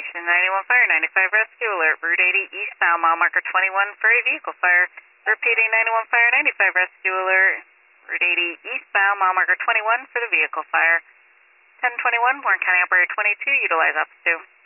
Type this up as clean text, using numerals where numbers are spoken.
Station 91 Fire, 95 Rescue Alert, Route 80 eastbound, mile marker 21 for a vehicle fire. Repeating 91 Fire, 95 Rescue Alert, Route 80 eastbound, mile marker 21 for the vehicle fire. 1021, Warren County Operator 22, utilize Office 2.